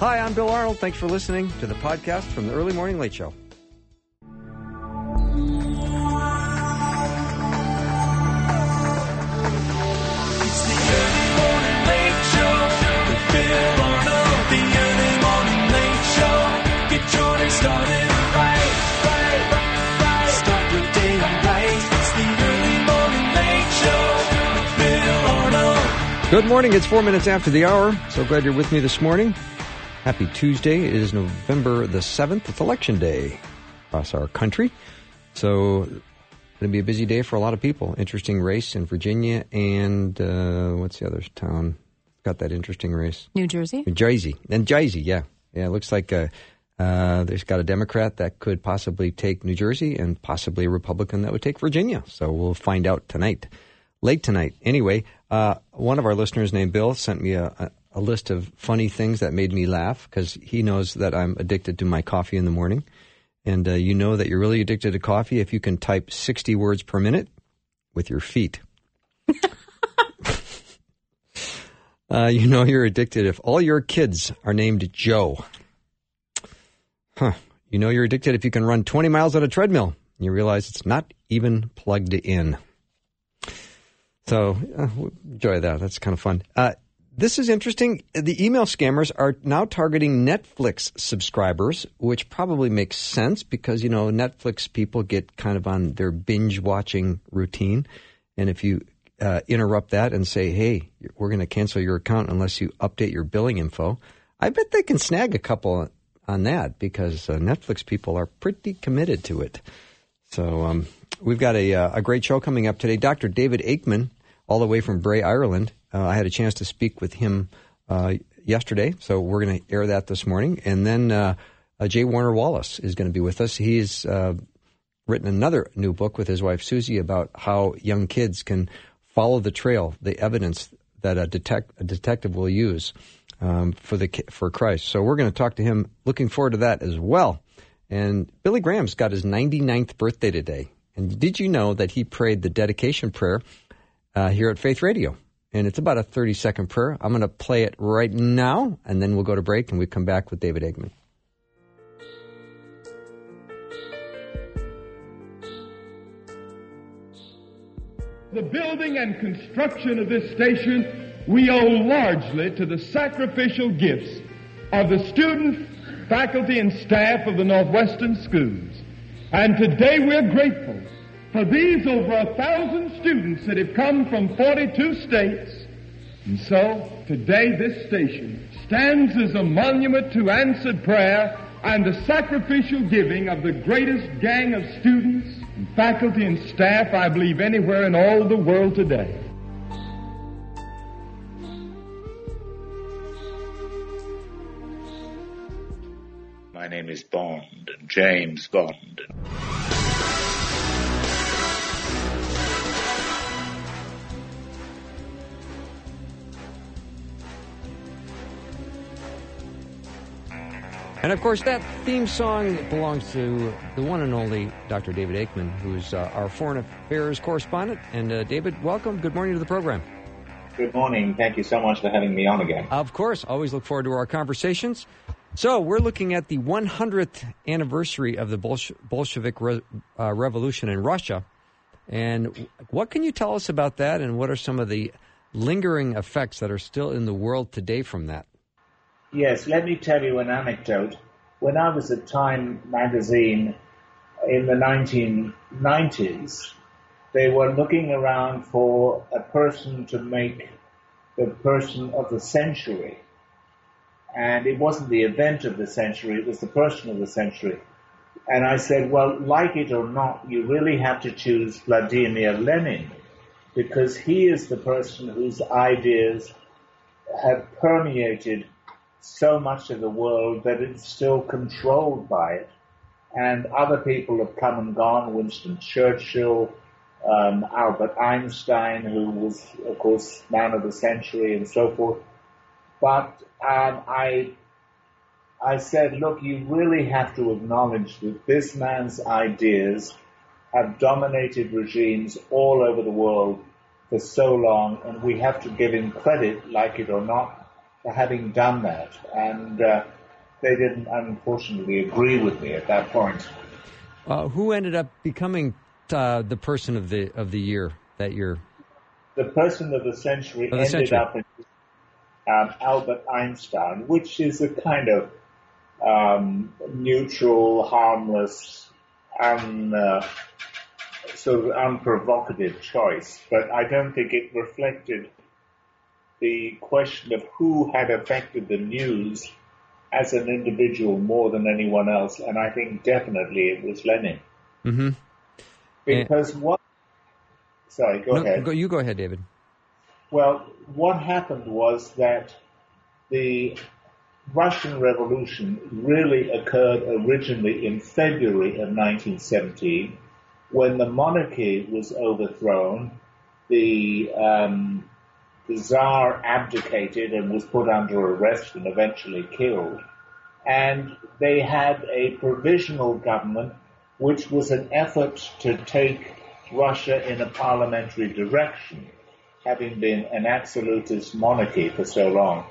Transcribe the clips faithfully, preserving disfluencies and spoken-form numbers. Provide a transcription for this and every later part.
Hi, I'm Bill Arnold. Thanks for listening to the podcast from the Early Morning Late Show. It's the Early Morning Late Show with Bill Arnold. The Early Morning Late Show. Get your day started right, right, right. Start your day right. It's the Early Morning Late Show with Bill Arnold. Good morning. It's four minutes after the hour. So glad you're with me this morning. Happy Tuesday. It is November the seventh. It's Election Day across our country. So it's going to be a busy day for a lot of people. Interesting race in Virginia and uh, what's the other town? Got that interesting race. New Jersey? New Jersey. And Jersey, yeah. Yeah, it looks like uh, uh, there's got a Democrat that could possibly take New Jersey and possibly a Republican that would take Virginia. So we'll find out tonight, late tonight. Anyway, uh, one of our listeners named Bill sent me a, a a list of funny things that made me laugh because he knows that I'm addicted to my coffee in the morning. And uh, you know that you're really addicted to coffee if you can type sixty words per minute with your feet. uh, you know you're addicted if all your kids are named Joe. Huh. You know you're addicted if you can run twenty miles on a treadmill and you realize it's not even plugged in. So uh, enjoy that. That's kind of fun. Uh, This is interesting. The email scammers are now targeting Netflix subscribers, which probably makes sense because, you know, Netflix people get kind of on their binge-watching routine. And if you uh, interrupt that and say, hey, we're going to cancel your account unless you update your billing info, I bet they can snag a couple on that because uh, Netflix people are pretty committed to it. So um, we've got a, uh, a great show coming up today. Doctor David Aikman, all the way from Bray, Ireland. Uh, I had a chance to speak with him uh, yesterday, so we're going to air that this morning. And then uh, uh, J. Warner Wallace is going to be with us. He's uh, written another new book with his wife, Susie, about how young kids can follow the trail, the evidence that a, detect, a detective will use um, for the for Christ. So we're going to talk to him. Looking forward to that as well. And Billy Graham's got his ninety-ninth birthday today. And did you know that he prayed the dedication prayer uh, here at Faith Radio? And it's about a thirty-second prayer. I'm going to play it right now, and then we'll go to break, and we come back with David Aikman. The building and construction of this station we owe largely to the sacrificial gifts of the students, faculty, and staff of the Northwestern schools. And today we're grateful for these over a thousand students that have come from forty-two states. And so, today this station stands as a monument to answered prayer and the sacrificial giving of the greatest gang of students and faculty and staff, I believe, anywhere in all the world today. My name is Bond, James Bond. And, of course, that theme song belongs to the one and only Doctor David Aikman, who's uh, our foreign affairs correspondent. And, uh, David, welcome. Good morning to the program. Good morning. Thank you so much for having me on again. Of course. Always look forward to our conversations. So we're looking at the one hundredth anniversary of the Bolsh- Bolshevik re- uh, Revolution in Russia. And what can you tell us about that, and what are some of the lingering effects that are still in the world today from that? Yes, let me tell you an anecdote. When I was at Time magazine in the nineteen nineties, they were looking around for a person to make the person of the century. And it wasn't the event of the century, it was the person of the century. And I said, well, like it or not, you really have to choose Vladimir Lenin, because he is the person whose ideas have permeated so much of the world that it's still controlled by it. And other people have come and gone, Winston Churchill, um, Albert Einstein, who was, of course, man of the century and so forth. But um, I, I said, look, you really have to acknowledge that this man's ideas have dominated regimes all over the world for so long, and we have to give him credit, like it or not. for having done that, and uh, they didn't, unfortunately, agree with me at that point. Uh, who ended up becoming uh, the person of the of the year that year? The person of the century Of the ended century. up in um, Albert Einstein, which is a kind of um, neutral, harmless, un, uh, sort of unprovocative choice. But I don't think it reflected the question of who had affected the news as an individual more than anyone else, and I think definitely it was Lenin. Mm-hmm. Because what... Sorry, go no, ahead. Go, you go ahead, David. Well, what happened was that the Russian Revolution really occurred originally in February of nineteen seventeen, when the monarchy was overthrown, the, um, the Tsar abdicated and was put under arrest and eventually killed. And they had a provisional government, which was an effort to take Russia in a parliamentary direction, having been an absolutist monarchy for so long.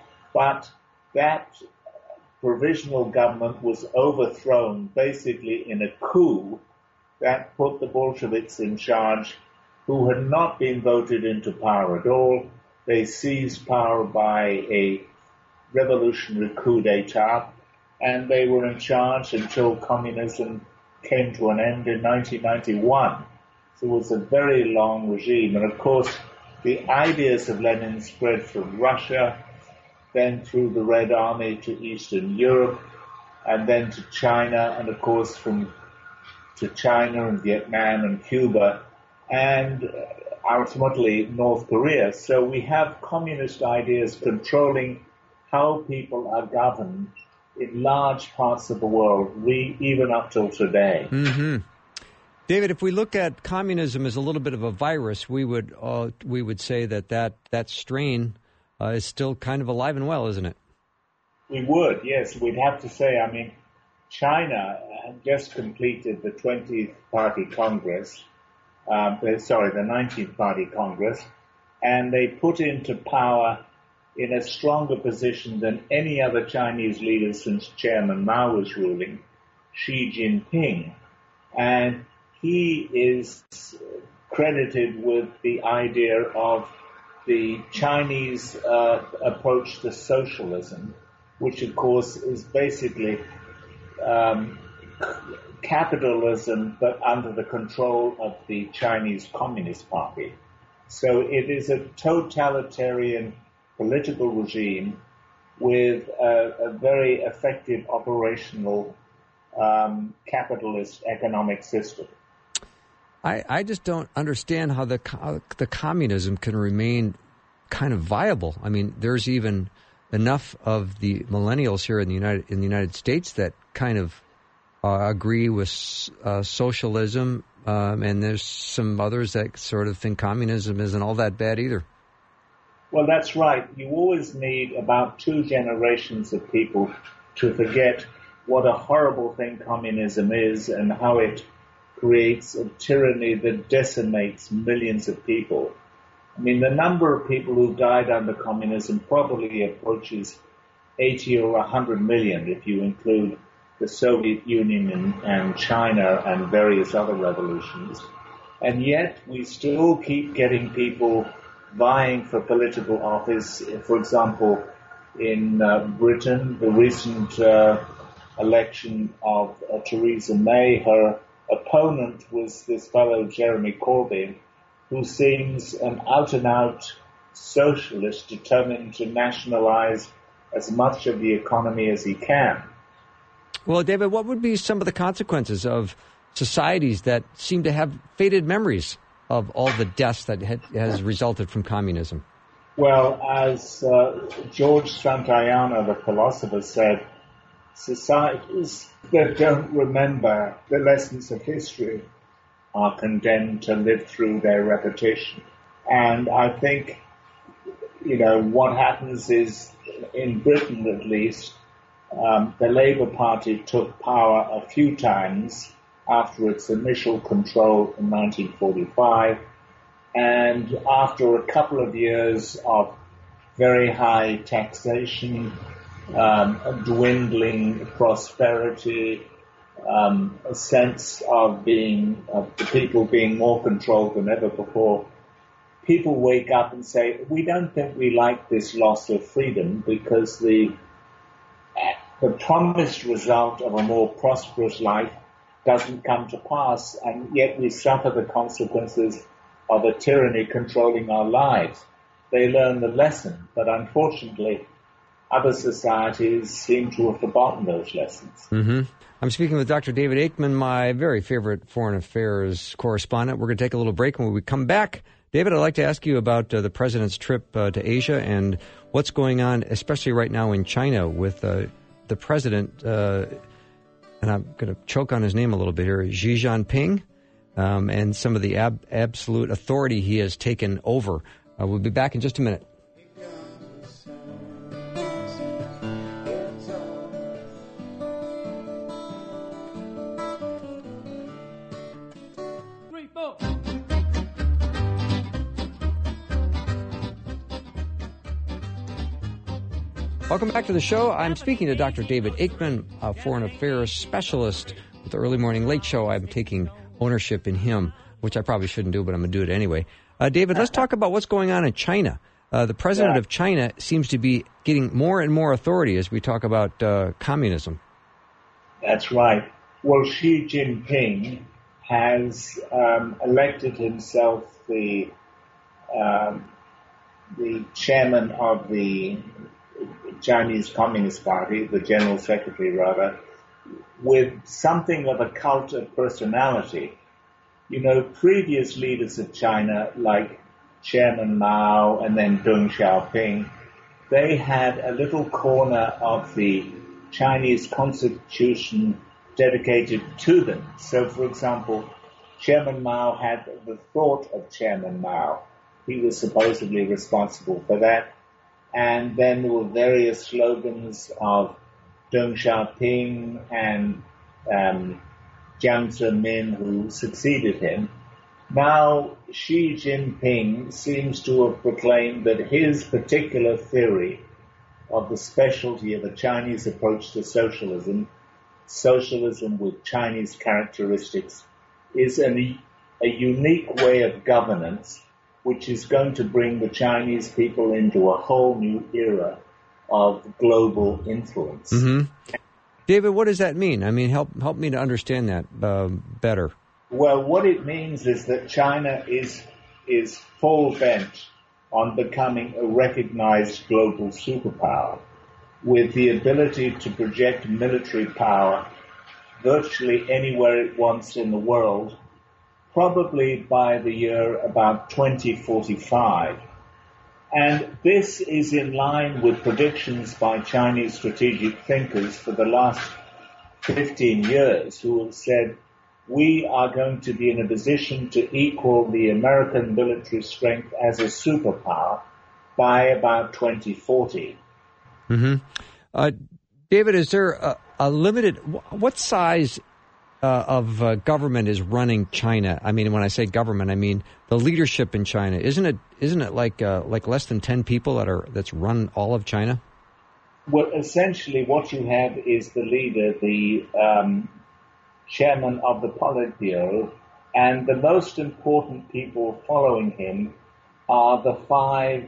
But that provisional government was overthrown basically in a coup that put the Bolsheviks in charge, who had not been voted into power at all. They seized power by a revolutionary coup d'etat, and they were in charge until communism came to an end in nineteen ninety-one. So it was a very long regime. And of course, the ideas of Lenin spread from Russia, then through the Red Army to Eastern Europe, and then to China, and of course from to China and Vietnam and Cuba, and ultimately North Korea. So we have communist ideas controlling how people are governed in large parts of the world, we, even up till today. Mm-hmm. David, if we look at communism as a little bit of a virus, we would uh, we would say that that, that strain uh, is still kind of alive and well, isn't it? We would, yes. We'd have to say, I mean, China had just completed the twentieth Party Congress, um, sorry, the nineteenth Party Congress, and they put into power in a stronger position than any other Chinese leader since Chairman Mao was ruling, Xi Jinping. And he is credited with the idea of the Chinese uh, approach to socialism, which of course is basically um, capitalism, but under the control of the Chinese Communist Party. So it is a totalitarian political regime with a, a very effective operational um, capitalist economic system. I, I just don't understand how the how the communism can remain kind of viable. I mean, there's even enough of the millennials here in the United in the United States that kind of uh, agree with uh, socialism, um, and there's some others that sort of think communism isn't all that bad either. Well, that's right. You always need about two generations of people to forget what a horrible thing communism is and how it creates a tyranny that decimates millions of people. I mean, the number of people who died under communism probably approaches eighty or one hundred million if you include the Soviet Union and, and China and various other revolutions. And yet we still keep getting people vying for political office. For example, in uh, Britain, the recent uh, election of uh, Theresa May, her opponent was this fellow Jeremy Corbyn, who seems an out-and-out socialist determined to nationalize as much of the economy as he can. Well, David, what would be some of the consequences of societies that seem to have faded memories of all the deaths that had, has resulted from communism? Well, as uh, George Santayana, the philosopher, said, societies that don't remember the lessons of history are condemned to live through their repetition. And I think, you know, what happens is, in Britain at least, um, the Labour Party took power a few times after its initial control in nineteen forty-five, and after a couple of years of very high taxation, um, a dwindling prosperity, um, a sense of being, of the people being more controlled than ever before. People wake up and say, we don't think we like this loss of freedom because the the promised result of a more prosperous life doesn't come to pass, and yet we suffer the consequences of a tyranny controlling our lives. They learn the lesson, but unfortunately, other societies seem to have forgotten those lessons. Mm-hmm. I'm speaking with Doctor David Aikman, my very favorite foreign affairs correspondent. We're going to take a little break. When we come back, David, I'd like to ask you about uh, the president's trip uh, to Asia and what's going on, especially right now in China with uh, the president, uh, and I'm going to choke on his name a little bit here, Xi Jinping, um, and some of the ab- absolute authority he has taken over. Uh, we'll be back in just a minute. Welcome back to the show. I'm speaking to Doctor David Aikman, a foreign affairs specialist with the Early Morning Late Show. I'm taking ownership in him, which I probably shouldn't do, but I'm going to do it anyway. Uh, David, let's talk about what's going on in China. Uh, the president yeah. of China seems to be getting more and more authority as we talk about uh, communism. That's right. Well, Xi Jinping has um, elected himself the um, the chairman of the Chinese Communist Party, the General Secretary rather, with something of a cult of personality. You know, previous leaders of China, like Chairman Mao and then Deng Xiaoping, they had a little corner of the Chinese constitution dedicated to them. So, for example, Chairman Mao had the thought of Chairman Mao. He was supposedly responsible for that. And then there were various slogans of Deng Xiaoping and um, Jiang Zemin, who succeeded him. Now, Xi Jinping seems to have proclaimed that his particular theory of the specialty of a Chinese approach to socialism, socialism with Chinese characteristics, is an, a unique way of governance which is going to bring the Chinese people into a whole new era of global influence. Mm-hmm. David, what does that mean? I mean, help help me to understand that uh, better. Well, what it means is that China is is full bent on becoming a recognized global superpower with the ability to project military power virtually anywhere it wants in the world, probably by the year about twenty forty-five. And this is in line with predictions by Chinese strategic thinkers for the last fifteen years, who have said, we are going to be in a position to equal the American military strength as a superpower by about twenty forty. Mm-hmm. Uh, David, is there a, a limited, what size uh, of uh, government is running China? I mean, when I say government, I mean the leadership in China. Isn't it isn't it like uh, like less than ten people that are that's run all of China? Well, essentially what you have is the leader, the um, chairman of the Politburo, and the most important people following him are the five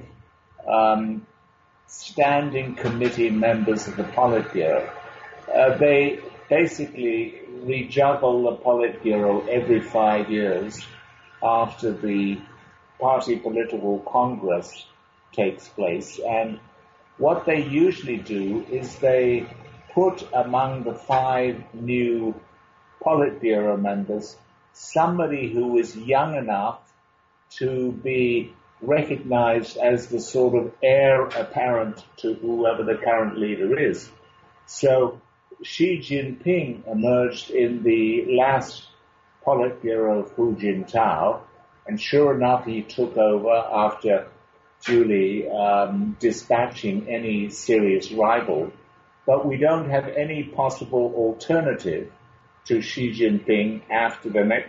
um, standing committee members of the Politburo. Uh, they basically rejuggle the Politburo every five years after the party political congress takes place. And what they usually do is they put among the five new Politburo members somebody who is young enough to be recognized as the sort of heir apparent to whoever the current leader is. So Xi Jinping emerged in the last Politburo of Hu Jintao, and sure enough, he took over after duly um, dispatching any serious rival. But we don't have any possible alternative to Xi Jinping after the next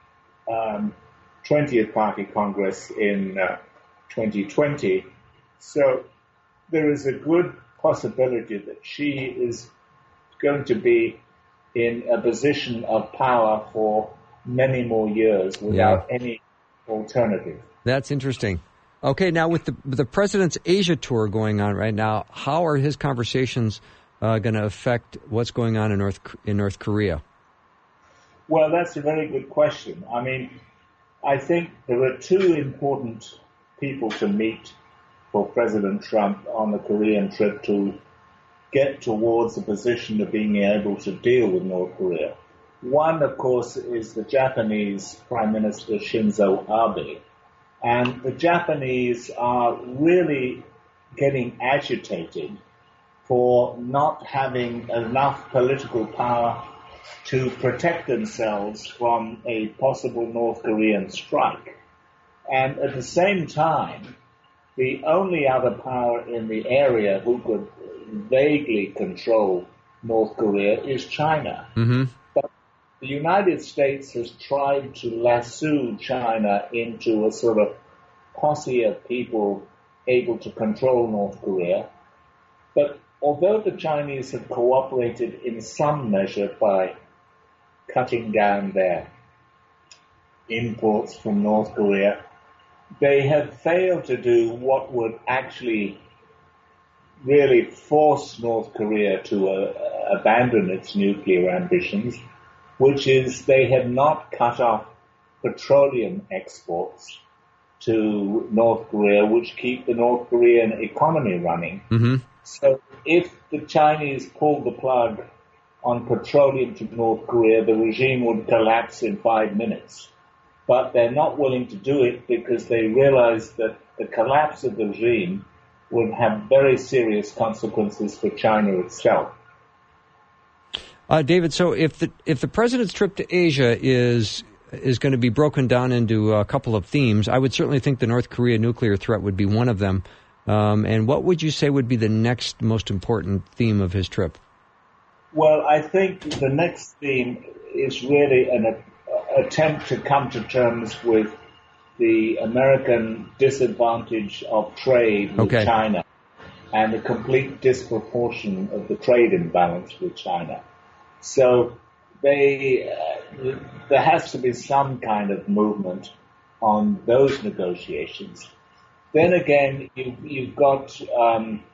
um, twentieth Party Congress in uh, twenty twenty. So there is a good possibility that Xi is going to be in a position of power for many more years without Yeah. any alternative. That's interesting. Okay, now with the with the president's Asia tour going on right now, how are his conversations uh, going to affect what's going on in North in North Korea? Well, that's a very good question. I mean, I think there are two important people to meet for President Trump on the Korean trip to get towards a position of being able to deal with North Korea. One, of course, is the Japanese Prime Minister Shinzo Abe. And the Japanese are really getting agitated for not having enough political power to protect themselves from a possible North Korean strike. And at the same time, the only other power in the area who could vaguely control North Korea is China. Mm-hmm. But the United States has tried to lasso China into a sort of posse of people able to control North Korea. But although the Chinese have cooperated in some measure by cutting down their imports from North Korea, they have failed to do what would actually really force North Korea to uh, abandon its nuclear ambitions, which is they have not cut off petroleum exports to North Korea, which keep the North Korean economy running. Mm-hmm. So if the Chinese pulled the plug on petroleum to North Korea, the regime would collapse in five minutes. But they're not willing to do it because they realize that the collapse of the regime would have very serious consequences for China itself. Uh, David, so if the if the president's trip to Asia is is going to be broken down into a couple of themes, I would certainly think the North Korea nuclear threat would be one of them. Um, and what would you say would be the next most important theme of his trip? Well, I think the next theme is really an a, attempt to come to terms with the American disadvantage of trade with Okay. China and the complete disproportion of the trade imbalance with China. So they, uh, there has to be some kind of movement on those negotiations. Then again, you, you've got um,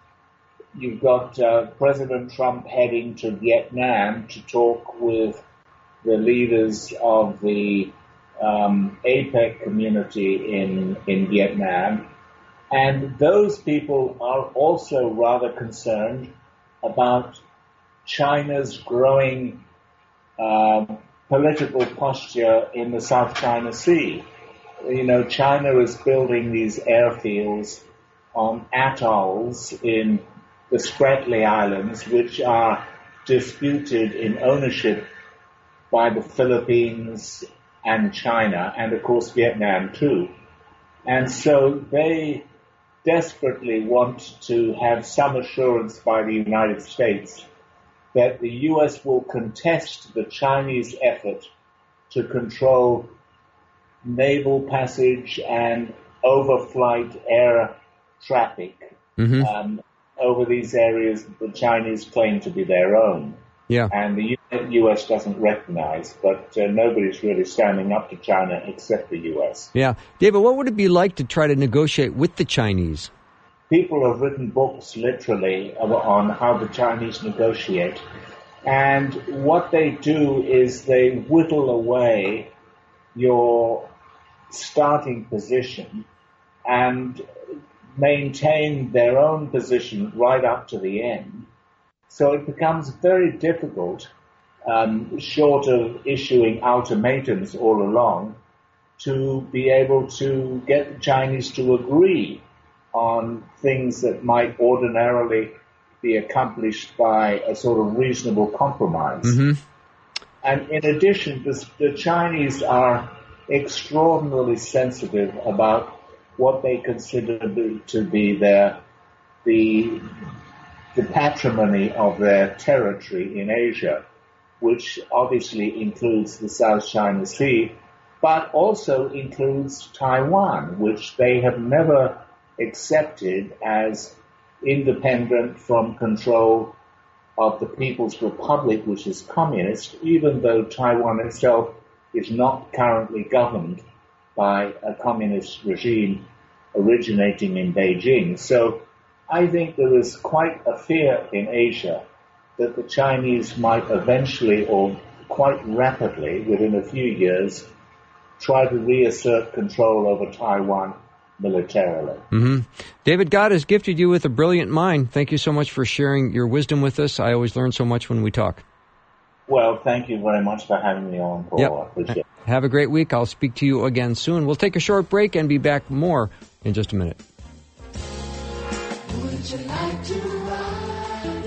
you've got uh, President Trump heading to Vietnam to talk with the leaders of the um, APEC community in in Vietnam, and those people are also rather concerned about China's growing uh, political posture in the South China Sea. You know, China is building these airfields on atolls in the Spratly Islands, which are disputed in ownership by the Philippines and China, and of course Vietnam too. And so they desperately want to have some assurance by the United States that the U S will contest the Chinese effort to control naval passage and overflight air traffic Mm-hmm. um, over these areas that the Chinese claim to be their own. Yeah. And the U S doesn't recognize, but uh, nobody's really standing up to China except the U S. Yeah. David, what would it be like to try to negotiate with the Chinese? People have written books literally on how the Chinese negotiate. And what they do is they whittle away your starting position and maintain their own position right up to the end. So it becomes very difficult, um, short of issuing ultimatums all along, to be able to get the Chinese to agree on things that might ordinarily be accomplished by a sort of reasonable compromise. Mm-hmm. And in addition, the, the Chinese are extraordinarily sensitive about what they consider to be their the the patrimony of their territory in Asia, which obviously includes the South China Sea, but also includes Taiwan, which they have never accepted as independent from control of the People's Republic, which is communist, even though Taiwan itself is not currently governed by a communist regime originating in Beijing. So I think there is quite a fear in Asia that the Chinese might eventually, or quite rapidly, within a few years, try to reassert control over Taiwan militarily. Mm-hmm. David, God has gifted you with a brilliant mind. Thank you so much for sharing your wisdom with us. I always learn so much when we talk. Well, thank you very much for having me on, Paul. Yep. I appreciate it. Have a great week. I'll speak to you again soon. We'll take a short break and be back more in just a minute. Would you like to ride?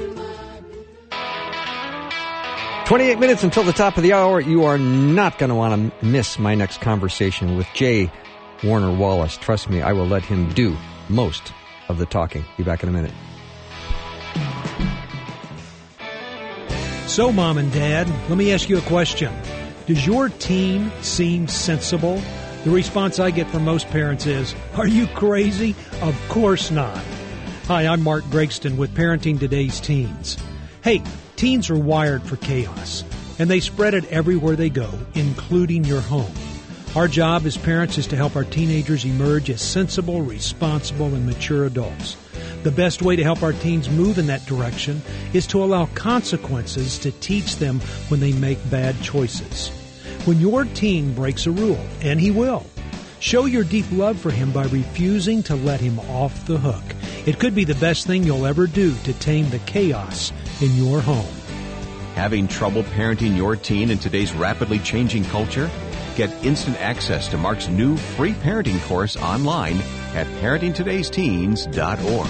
twenty-eight minutes until the top of the hour. You are not going to want to miss my next conversation with J. Warner Wallace. Trust me, I will let him do most of the talking. Be back in a minute. So, Mom and Dad, let me ask you a question. Does your teen seem sensible? The response I get from most parents is, are you crazy? Of course not. Hi, I'm Mark Gregston with Parenting Today's Teens. Hey, teens are wired for chaos, and they spread it everywhere they go, including your home. Our job as parents is to help our teenagers emerge as sensible, responsible, and mature adults. The best way to help our teens move in that direction is to allow consequences to teach them when they make bad choices. When your teen breaks a rule, and he will, show your deep love for him by refusing to let him off the hook. It could be the best thing you'll ever do to tame the chaos in your home. Having trouble parenting your teen in today's rapidly changing culture? Get instant access to Mark's new free parenting course online at parenting todays teens dot org.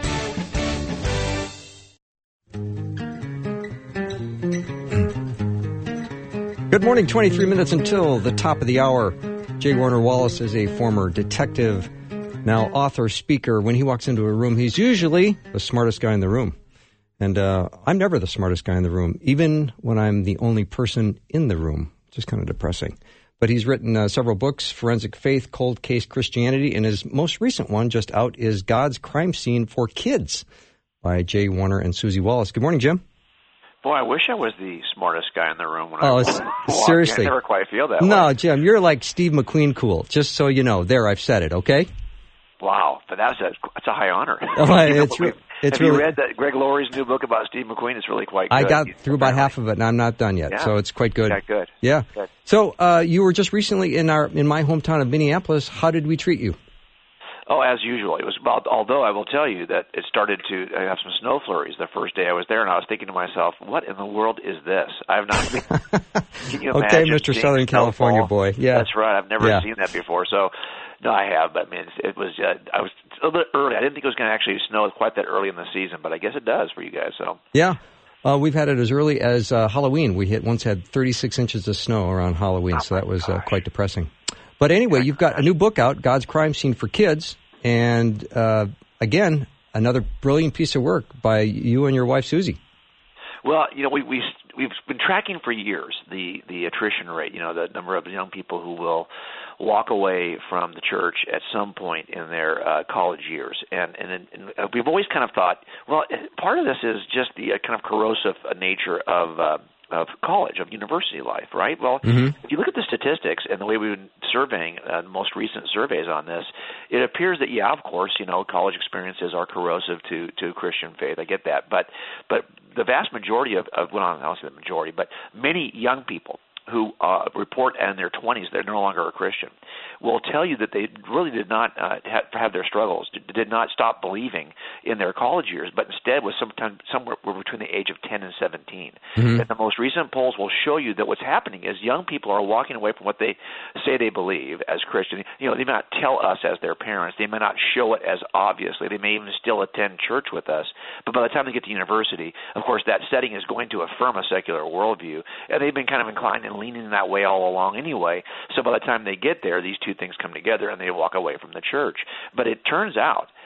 Good morning, twenty-three minutes until the top of the hour. J. Warner Wallace is a former detective, now author, speaker. When he walks into a room, he's usually the smartest guy in the room. And uh, I'm never the smartest guy in the room, even when I'm the only person in the room. Just kind of depressing. But he's written uh, several books, Forensic Faith, Cold Case Christianity, and his most recent one just out is God's Crime Scene for Kids by J. Warner and Susie Wallace. Good morning, Jim. Boy, I wish I was the smartest guy in the room when oh, I s- walk. seriously. I never quite feel that No, way. Jim, you're like Steve McQueen cool, just so you know. There, I've said it, okay? Wow, but that's a, that's a high honor. Oh, You know, it's re- it's have really, you read that Greg Laurie's new book about Steve McQueen? It's really quite good. I got He's through about apparently- half of it, and I'm not done yet, Yeah. so it's quite good. Yeah, good. Yeah. Good. So uh, you were just recently in our in my hometown of Minneapolis. How did we treat you? Oh, as usual. It was about, although I will tell you that it started to have some snow flurries the first day I was there, and I was thinking to myself, what in the world is this? I've not been, can you Okay, imagine Mister seeing Southern snowfall? California boy. Yeah. That's right. I've never Yeah. seen that before. So, no, I have, but I mean, it was, uh, I was a little bit early. I didn't think it was going to actually snow quite that early in the season, but I guess it does for you guys, so. Yeah. Uh, we've had it as early as uh, Halloween. We hit once had thirty-six inches of snow around Halloween, Oh so that was uh, gosh. quite depressing. But anyway, you've got a new book out, God's Crime Scene for Kids, and uh, again, another brilliant piece of work by you and your wife, Susie. Well, you know, we, we, we've been tracking for years the, the attrition rate, you know, the number of young people who will walk away from the church at some point in their uh, college years. And, and, and we've always kind of thought, well, part of this is just the uh, kind of corrosive nature of uh, of college, of university life, right? Well, Mm-hmm. if you look at the statistics and the way we've been surveying uh, most recent surveys on this, it appears that, yeah, of course, you know, college experiences are corrosive to, to Christian faith. I get that. But but the vast majority of, of well, I don't say the majority, but many young people who uh, report in their twenties they're no longer a Christian will tell you that they really did not uh, have, have their struggles, did, did not stop believing in their college years, but instead was sometime, somewhere between the age of ten and seventeen. Mm-hmm. And the most recent polls will show you that what's happening is young people are walking away from what they say they believe as Christian. You know, they may not tell us as their parents. They may not show it as obviously. They may even still attend church with us. But by the time they get to university, of course, that setting is going to affirm a secular worldview. And they've been kind of inclined and leaning that way all along anyway. So by the time they get there, these two things come together and they walk away from the church. But it turns out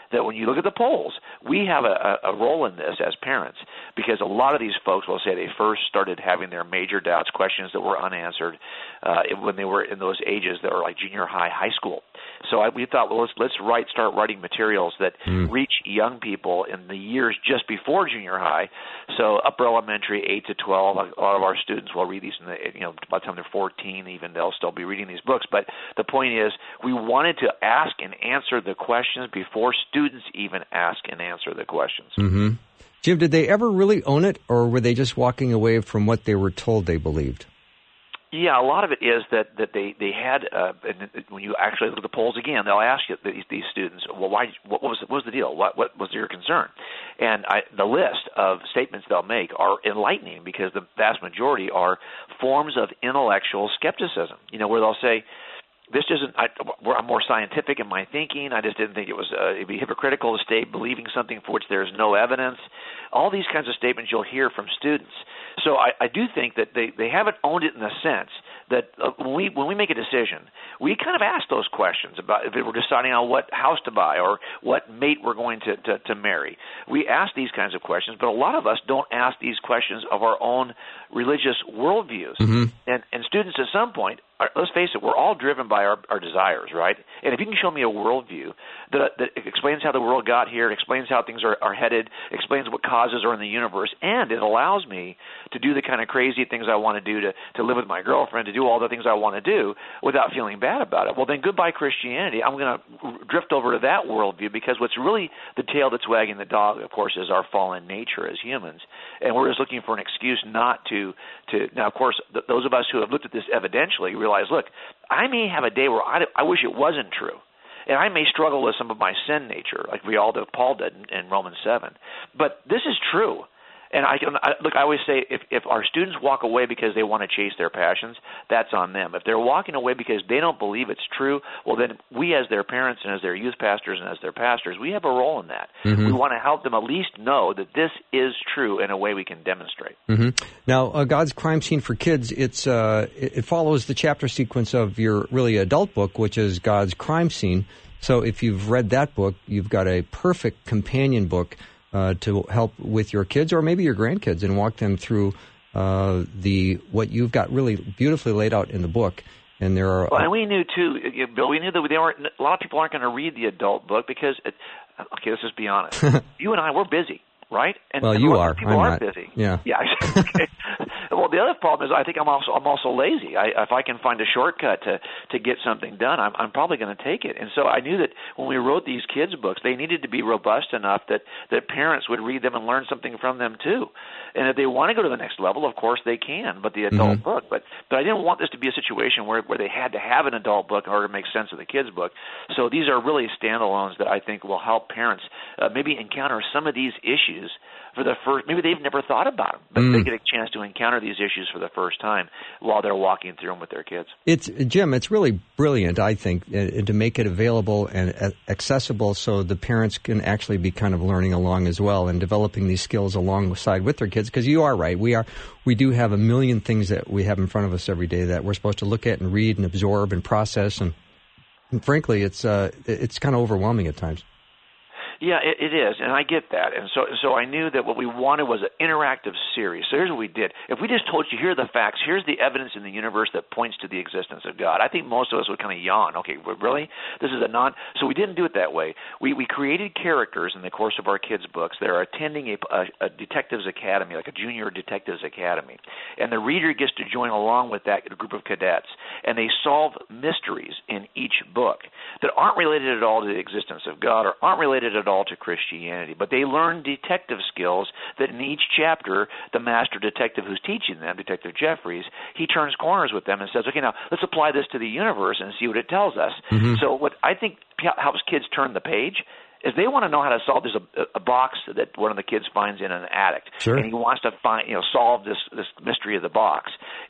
that when you look at the polls, we have a, a role in this as parents, because a lot of these folks will say they first started having their major doubts, questions that were unanswered, uh, when they were in those ages that were like junior high, high school. So I, we thought, well, let's let's write, start writing materials that mm. reach young people in the years just before junior high. So upper elementary, eight to twelve. A lot of our students will read these, in the, you know, by the time they're fourteen, even they'll still be reading these books. But the point is, we wanted to ask and answer the questions before students even ask and answer the questions. Mm-hmm. Jim, did they ever really own it, or were they just walking away from what they were told they believed? Yeah, a lot of it is that, that they, they had, uh, and when you actually look at the polls again, they'll ask you, these, these students, well, why, what was, what was the deal? What, what was your concern? And I, the list of statements they'll make are enlightening, because the vast majority are forms of intellectual skepticism, you know, where they'll say, this isn't, I, I'm more scientific in my thinking. I just didn't think it was, uh, it'd be hypocritical to stay believing something for which there's no evidence. All these kinds of statements you'll hear from students. So I, I do think that they, they haven't owned it in the sense that uh, when we when we make a decision, we kind of ask those questions about if we're deciding on what house to buy or what mate we're going to, to, to marry. We ask these kinds of questions, but a lot of us don't ask these questions of our own religious worldviews. Mm-hmm. And, and students at some point, are, let's face it, we're all driven by our, our desires, right? And if you can show me a worldview that, that explains how the world got here, it explains how things are, are headed, explains what causes are in the universe, and it allows me to do the kind of crazy things I want to do, to, to live with my girlfriend, to do all the things I want to do without feeling bad about it, well, then goodbye Christianity. I'm going to drift over to that worldview, because what's really the tail that's wagging the dog, of course, is our fallen nature as humans. And we're just looking for an excuse not to, to now, of course, th- those of us who have looked at this evidentially realize, look, I may have a day where I, I wish it wasn't true. And I may struggle with some of my sin nature, like we all did, Paul did in, in Romans seven. But this is true. And I, I look, I always say, if, if our students walk away because they want to chase their passions, that's on them. If they're walking away because they don't believe it's true, well, then we as their parents and as their youth pastors and as their pastors, we have a role in that. Mm-hmm. We want to help them at least know that this is true in a way we can demonstrate. Mm-hmm. Now, uh, God's Crime Scene for Kids, it's uh, it, it follows the chapter sequence of your really adult book, which is God's Crime Scene. So if you've read that book, you've got a perfect companion book Uh, to help with your kids or maybe your grandkids and walk them through uh, the what you've got really beautifully laid out in the book. And there are. Well, and we knew too, Bill. We knew that they weren't. A lot of people aren't going to read the adult book because, it, okay, let's just be honest. You and I, we're busy, right? And, well, and you are. People I'm aren't not. busy. Yeah. Yeah. Okay. Well, the other problem is I think I'm also I'm also lazy. I, if I can find a shortcut to, to get something done, I'm, I'm probably going to take it. And so I knew that when we wrote these kids' books, they needed to be robust enough that, that parents would read them and learn something from them too. And if they want to go to the next level, of course they can, but the adult mm-hmm. book. But but I didn't want this to be a situation where, where they had to have an adult book in order to make sense of the kids' book. So these are really standalones that I think will help parents uh, maybe encounter some of these issues for the first, maybe they've never thought about them, but mm. they get a chance to encounter these issues for the first time while they're walking through them with their kids. It's Jim, it's really brilliant, I think, uh, to make it available and uh, accessible so the parents can actually be kind of learning along as well and developing these skills alongside with their kids. Because you are right, we are we do have a million things that we have in front of us every day that we're supposed to look at and read and absorb and process, and, and frankly, it's uh, it's kind of overwhelming at times. Yeah, it, it is, and I get that. And so so I knew that what we wanted was an interactive series. So here's what we did. If we just told you, here are the facts, here's the evidence in the universe that points to the existence of God, I think most of us would kind of yawn. Okay, really? This is a non... So we didn't do it that way. We we created characters in the course of our kids' books that are attending a, a, a detectives academy, like a junior detectives academy. And the reader gets to join along with that group of cadets. And they solve mysteries in each book that aren't related at all to the existence of God or aren't related at all to Christianity, but they learn detective skills that in each chapter, the master detective who's teaching them, Detective Jeffries, he turns corners with them and says, okay, now let's apply this to the universe and see what it tells us. Mm-hmm. So what I think helps kids turn the page is they want to know how to solve. There's a, a box that one of the kids finds in an attic, sure. and he wants to find, you know, solve this this mystery of the box.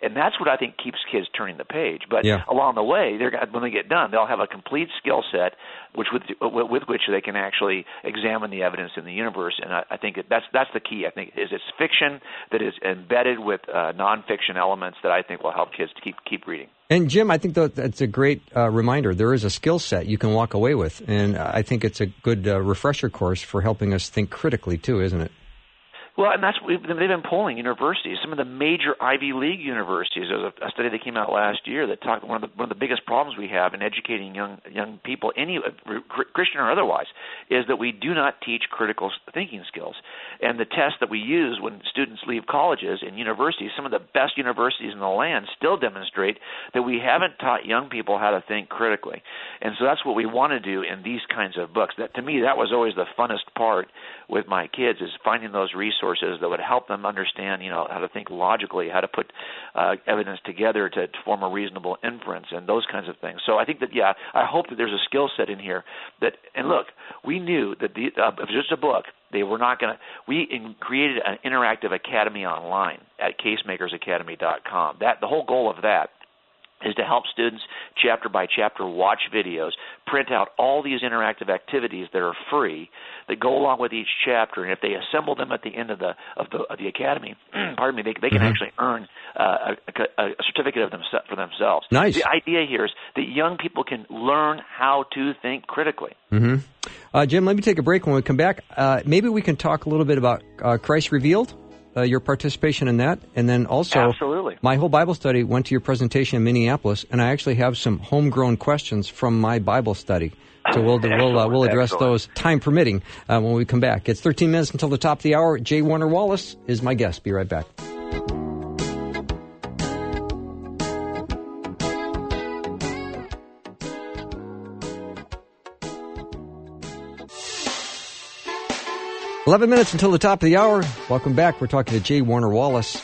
And that's what I think keeps kids turning the page. But Yeah. along the way, they're gonna, when they get done, they'll have a complete skill set which with, with which they can actually examine the evidence in the universe. And I, I think that that's that's the key. I think is it's fiction that is embedded with uh, nonfiction elements that I think will help kids to keep keep reading. And Jim, I think that that's a great uh, reminder. There is a skill set you can walk away with, and I think it's a good uh, refresher course for helping us think critically too, isn't it? Well, and that's we've, they've been polling universities. Some of the major Ivy League universities. There's a, a study that came out last year that talked one of the one of the biggest problems we have in educating young young people, any Christian or otherwise, is that we do not teach critical thinking skills. And the test that we use when students leave colleges and universities, some of the best universities in the land still demonstrate that we haven't taught young people how to think critically. And so that's what we want to do in these kinds of books. That to me, that was always the funnest part with my kids, is finding those resources that would help them understand, you know, how to think logically, how to put uh, evidence together to, to form a reasonable inference, and those kinds of things. So I think that, yeah, I hope that there's a skill set in here that, and look, we knew that the, uh, if it was just a book, they were not going to, we in, created an interactive academy online at case makers academy dot com. That, the whole goal of that is to help students chapter by chapter watch videos, print out all these interactive activities that are free that go along with each chapter, and if they assemble them at the end of the of the, of the academy, pardon me, they, they can mm-hmm. actually earn uh, a, a certificate of them, for themselves. Nice. The idea here is that young people can learn how to think critically. Mm-hmm. Uh, Jim, let me take a break. When we come back, uh, maybe we can talk a little bit about uh, Christ Revealed. Uh, your participation in that, and then also Absolutely. My whole Bible study went to your presentation in Minneapolis, and I actually have some homegrown questions from my Bible study. So we'll we'll, uh, we'll address Excellent. those, time permitting, uh, when we come back. It's thirteen minutes until the top of the hour. J. Warner Wallace is my guest. Be right back. eleven minutes until the top of the hour. Welcome back. We're talking to J. Warner Wallace.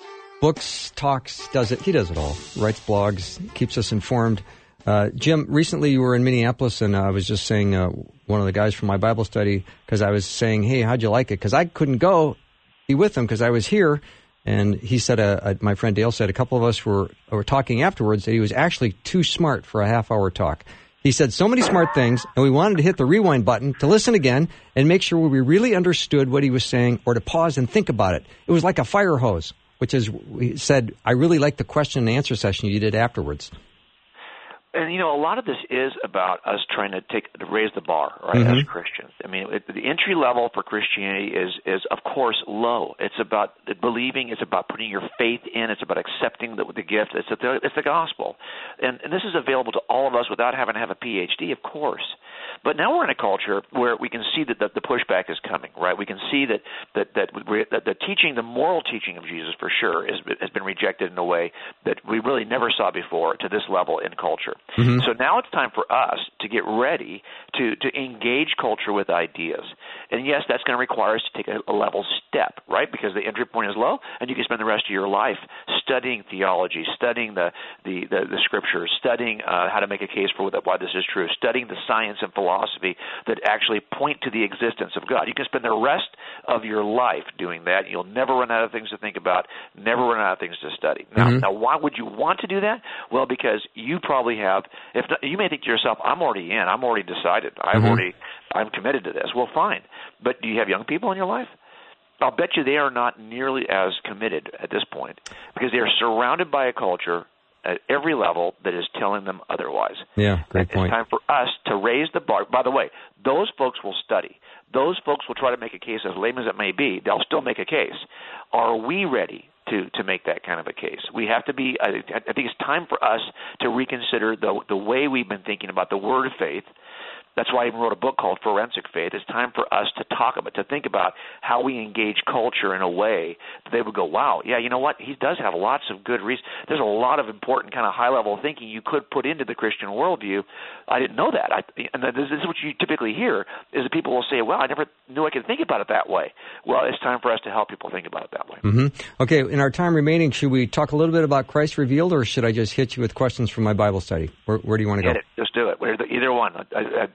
Books, talks, does it. He does it all. Writes blogs, keeps us informed. Uh, Jim, recently you were in Minneapolis, and I was just saying, uh, one of the guys from my Bible study, because I was saying, hey, how'd you like it? Because I couldn't go be with him because I was here. And he said, uh, uh, my friend Dale said, a couple of us were, were talking afterwards that he was actually too smart for a half-hour talk. He said so many smart things, and we wanted to hit the rewind button to listen again and make sure we really understood what he was saying, or to pause and think about it. It was like a fire hose, which is, he said, I really liked the question and answer session you did afterwards. And, you know, a lot of this is about us trying to take to raise the bar, right, mm-hmm. as Christians. I mean, it, the entry level for Christianity is, is, of course, low. It's about believing. It's about putting your faith in. It's about accepting the, the gift. It's, the, it's the gospel. And, and this is available to all of us without having to have a P H D, of course. But now we're in a culture where we can see that the, the pushback is coming, right? We can see that that that, we, that the teaching, the moral teaching of Jesus, for sure, is, has been rejected in a way that we really never saw before to this level in culture. Mm-hmm. So now it's time for us to get ready to, to engage culture with ideas. And yes, that's going to require us to take a, a level step, right? Because the entry point is low, and you can spend the rest of your life studying theology, studying the the, the, the scriptures, studying uh, how to make a case for why this is true, studying the science and philosophy that actually point to the existence of God. You can spend the rest of your life doing that. You'll never run out of things to think about, never run out of things to study. Now, mm-hmm. now why would you want to do that? Well, because you probably have, if not, you may think to yourself, I'm already in, I'm already decided, I've mm-hmm. already, I'm committed to this. Well, fine. But do you have young people in your life? I'll bet you they are not nearly as committed at this point because they are surrounded by a culture at every level that is telling them otherwise. Yeah, great and point. It's time for us to raise the bar. By the way, those folks will study. Those folks will try to make a case, as lame as it may be. They'll still make a case. Are we ready to, to make that kind of a case? We have to be, I, I think it's time for us to reconsider the, the way we've been thinking about the word of faith. That's why I even wrote a book called Forensic Faith. It's time for us to talk about, to think about how we engage culture in a way that they would go, wow, yeah, you know what? He does have lots of good reasons. There's a lot of important kind of high-level thinking you could put into the Christian worldview. I didn't know that. I, and this is what you typically hear, is that people will say, well, I never knew I could think about it that way. Well, it's time for us to help people think about it that way. Mm-hmm. Okay, in our time remaining, should we talk a little bit about Christ Revealed, or should I just hit you with questions from my Bible study? Where, where do you want to Hit go? it. Just do it. Either one. I, I,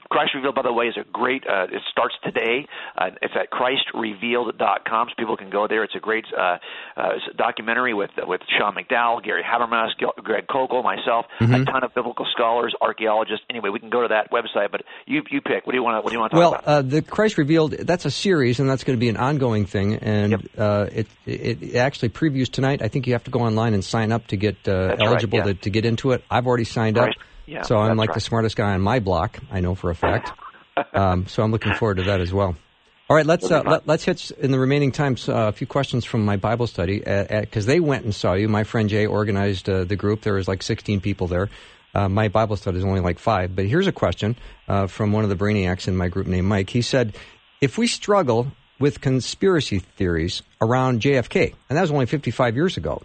Christ Revealed, by the way, is a great, uh, it starts today. Uh, it's at Christ Revealed dot com, so people can go there. It's a great uh, uh, documentary with with Sean McDowell, Gary Habermas, Greg Koukl, myself, mm-hmm. a ton of biblical scholars, archaeologists. Anyway, we can go to that website, but you you pick. What do you want to What do you want to talk well, about? Well, uh, the Christ Revealed, that's a series, and that's going to be an ongoing thing, and yep. uh, it, it it actually previews tonight. I think you have to go online and sign up to get uh, eligible right, yeah. to, to get into it. I've already signed right. up. Yeah, so I'm like right. the smartest guy on my block, I know for a fact. um, so I'm looking forward to that as well. All right, let's uh, let, let's hit in the remaining time uh, a few questions from my Bible study because they went and saw you. My friend Jay organized uh, the group. There was like sixteen people there. Uh, my Bible study is only like five. But here's a question uh, from one of the brainiacs in my group named Mike. He said, if we struggle with conspiracy theories around J F K, and that was only fifty-five years ago,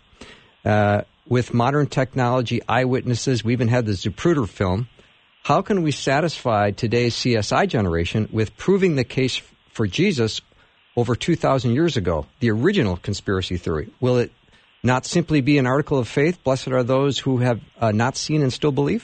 uh, with modern technology, eyewitnesses, we even had the Zapruder film, how can we satisfy today's C S I generation with proving the case for Jesus over two thousand years ago, the original conspiracy theory? Will it not simply be an article of faith? Blessed are those who have uh, not seen and still believe?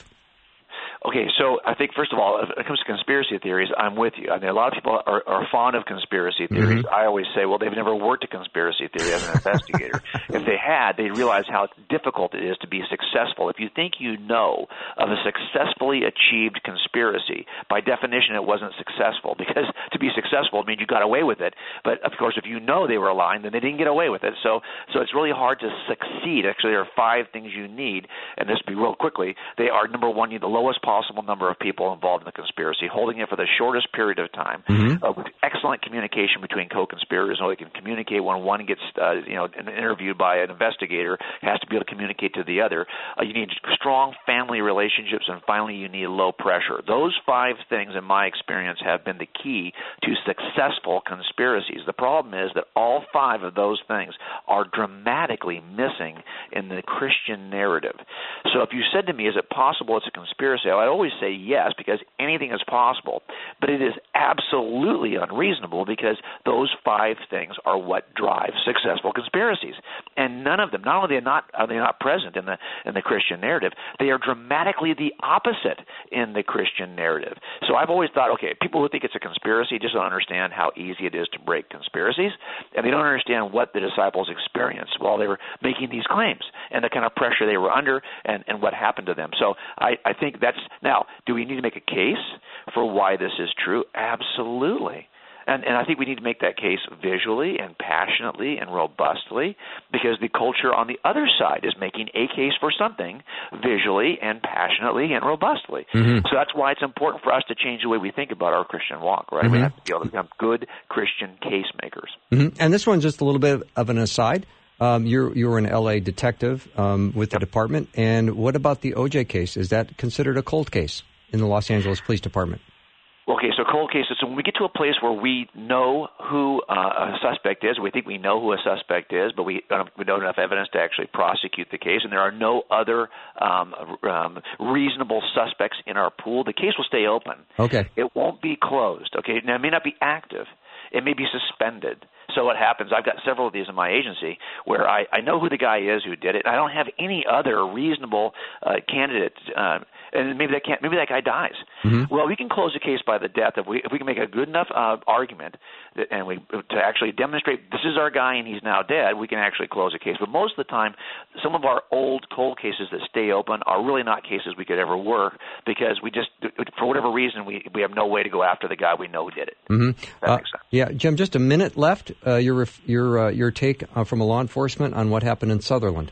Okay, so I think, first of all, when it comes to conspiracy theories, I'm with you. I mean, a lot of people are, are fond of conspiracy theories. Mm-hmm. I always say, well, they've never worked a conspiracy theory as an investigator. If they had, they'd realize how difficult it is to be successful. If you think you know of a successfully achieved conspiracy, by definition it wasn't successful, because to be successful means you got away with it. But, of course, if you know they were aligned, then they didn't get away with it. So so it's really hard to succeed. Actually, there are five things you need, and this will be real quickly. They are, number one, you need the lowest possible number of people involved in the conspiracy, holding it for the shortest period of time, mm-hmm. uh, with excellent communication between co-conspirators, so they can communicate when one gets, uh, you know, interviewed by an investigator, has to be able to communicate to the other. Uh, you need strong family relationships, and finally, you need low pressure. Those five things, in my experience, have been the key to successful conspiracies. The problem is that all five of those things are dramatically missing in the Christian narrative. So if you said to me, is it possible it's a conspiracy? I'd always say yes, because anything is possible. But it is absolutely unreasonable, because those five things are what drive successful conspiracies. And none of them, not only are they not, are they not present in the in the Christian narrative, they are dramatically the opposite in the Christian narrative. So I've always thought, okay, people who think it's a conspiracy just don't understand how easy it is to break conspiracies, and they don't understand what the disciples experienced while they were making these claims and the kind of pressure they were under and, and what happened to them. So I, I think that's – now, do we need to make a case for why this is true? Absolutely. And, and I think we need to make that case visually and passionately and robustly, because the culture on the other side is making a case for something visually and passionately and robustly. Mm-hmm. So that's why it's important for us to change the way we think about our Christian walk, right? Mm-hmm. We have to be able to become good Christian case makers. Mm-hmm. And this one's just a little bit of an aside. Um, you're, you were an L A detective um, with the department. And what about the O J case? Is that considered a cold case in the Los Angeles Police Department? Okay, so cold cases. So when we get to a place where we know who uh, a suspect is, we think we know who a suspect is, but we don't, we don't have enough evidence to actually prosecute the case, and there are no other um, um, reasonable suspects in our pool, the case will stay open. Okay. It won't be closed. Okay, now it may not be active. It may be suspended. So what happens, I've got several of these in my agency where I, I know who the guy is who did it, and I don't have any other reasonable uh, candidate, uh, and maybe that can't, maybe that guy dies. Mm-hmm. Well, we can close the case by the death if we if we can make a good enough uh, argument that, and we to actually demonstrate this is our guy and he's now dead. We can actually close a case. But most of the time, some of our old cold cases that stay open are really not cases we could ever work, because we just, for whatever reason, we we have no way to go after the guy we know who did it. Mm-hmm. That uh, makes sense. Yeah, Jim. Just a minute left. Uh, your your uh, your take uh, from a law enforcement on what happened in Sutherland.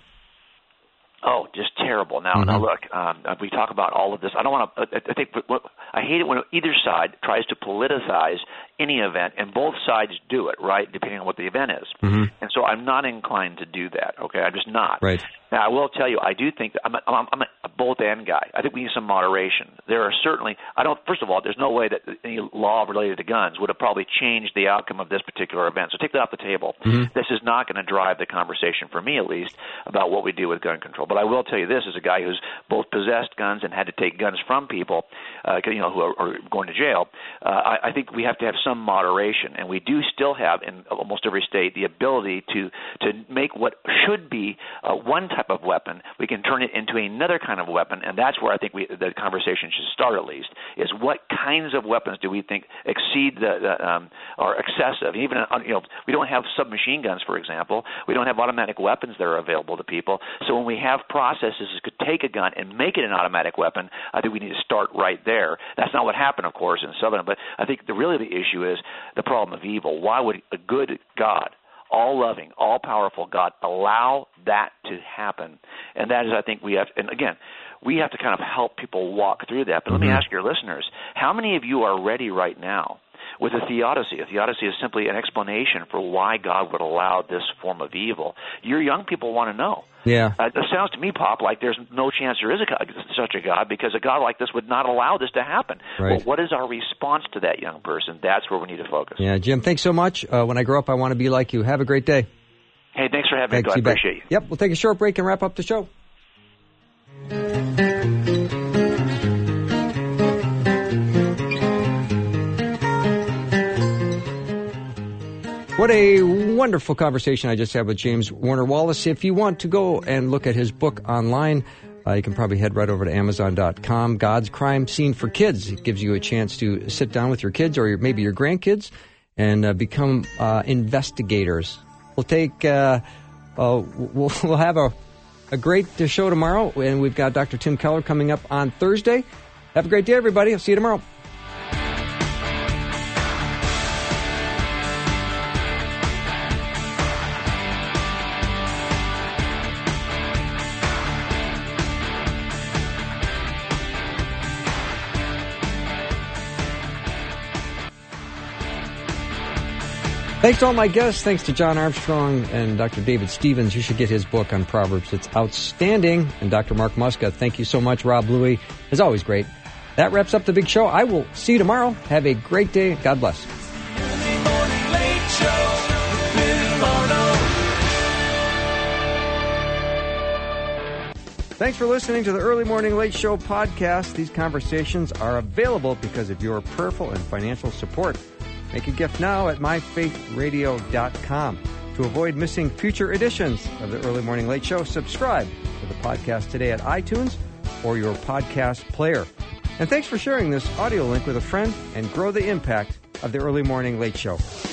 Oh, just terrible. Now, mm-hmm. now look, um, we talk about all of this. I don't want to. I think I hate it when either side tries to politicize any event, and both sides do it, right, depending on what the event is. Mm-hmm. And so I'm not inclined to do that. Okay, I'm just not. Right. Now, I will tell you, I do think that I'm a, I'm, I'm a both-and guy. I think we need some moderation. There are certainly, I don't, first of all, there's no way that any law related to guns would have probably changed the outcome of this particular event. So take that off the table. Mm-hmm. This is not going to drive the conversation, for me at least, about what we do with gun control. But I will tell you this, as a guy who's both possessed guns and had to take guns from people, uh, you know, who are, are going to jail, uh, I, I think we have to have some moderation. And we do still have, in almost every state, the ability to, to make what should be uh, one type of weapon, we can turn it into another kind of of a weapon, and that's where I think we, the conversation should start at least, is what kinds of weapons do we think exceed the, the um, are excessive? Even, you know, we don't have submachine guns, for example. We don't have automatic weapons that are available to people. So when we have processes that could take a gun and make it an automatic weapon, I think we need to start right there. That's not what happened, of course, in Southern, but I think the really the issue is the problem of evil. Why would a good God, all-loving, all-powerful God, allow that to happen? And that is, I think, we have, and again, we have to kind of help people walk through that. But mm-hmm. let me ask your listeners, how many of you are ready right now with a theodicy? A theodicy is simply an explanation for why God would allow this form of evil. Your young people want to know. Yeah. Uh, it sounds to me, Pop, like there's no chance there is a God, such a God, because a God like this would not allow this to happen. Right. Well, what is our response to that young person? That's where we need to focus. Yeah, Jim, thanks so much. Uh, when I grow up, I want to be like you. Have a great day. Hey, thanks for having Thanks, me. I you appreciate bet. you. Yep, we'll take a short break and wrap up the show. What a wonderful conversation I just had with James Warner Wallace. If you want to go and look at his book online, uh, you can probably head right over to amazon dot com. God's Crime Scene for Kids. It gives you a chance to sit down with your kids or your, maybe your grandkids and uh, become uh, investigators. We'll take, uh, uh, we'll, we'll have a, a great show tomorrow, and we've got Doctor Tim Keller coming up on Thursday. Have a great day, everybody. I'll see you tomorrow. Thanks to all my guests. Thanks to John Armstrong and Doctor David Stevens. You should get his book on Proverbs. It's outstanding. And Doctor Mark Muska, thank you so much. Rob Louie is always great. That wraps up the big show. I will see you tomorrow. Have a great day. God bless. Early Morning Late Show with Bill Arnold. Thanks for listening to the Early Morning Late Show podcast. These conversations are available because of your prayerful and financial support. Make a gift now at my faith radio dot com. To avoid missing future editions of the Early Morning Late Show, subscribe to the podcast today at iTunes or your podcast player. And thanks for sharing this audio link with a friend and grow the impact of the Early Morning Late Show.